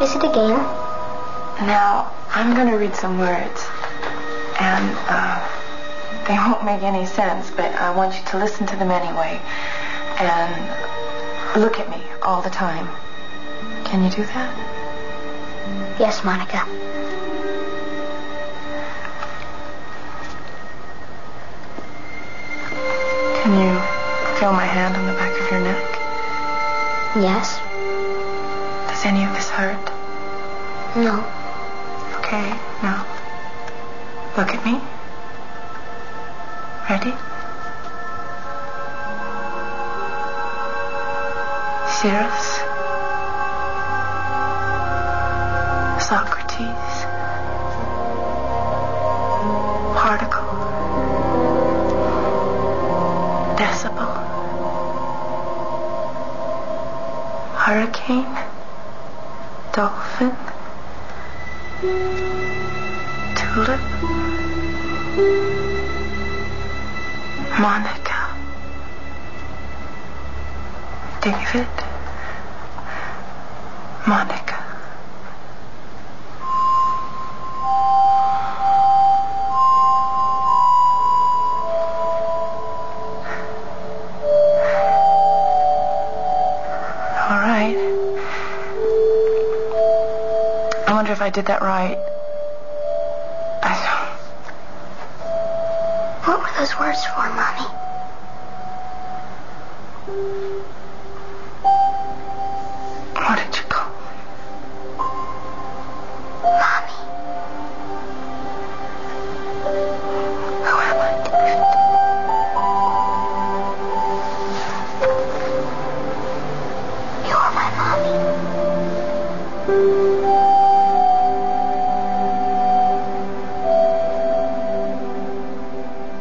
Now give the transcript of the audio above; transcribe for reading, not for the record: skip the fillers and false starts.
Is it a game? Now, I'm going to read some words. And, they won't make any sense, but I want you to listen to them anyway. And look at me all the time. Can you do that? Yes, Monica. Can you feel my hand on the back of your neck? Yes. Does any of this hurt? No. Okay, now, look at me. Ready? Cyrus. Socrates. Particle. Decibel. Hurricane. Dolphin. Tulip. Monica. David. Monica. All right. I wonder if I did that right. What were those words for, Mommy? What did you call me? Mommy. Who am I, David? You're my mommy.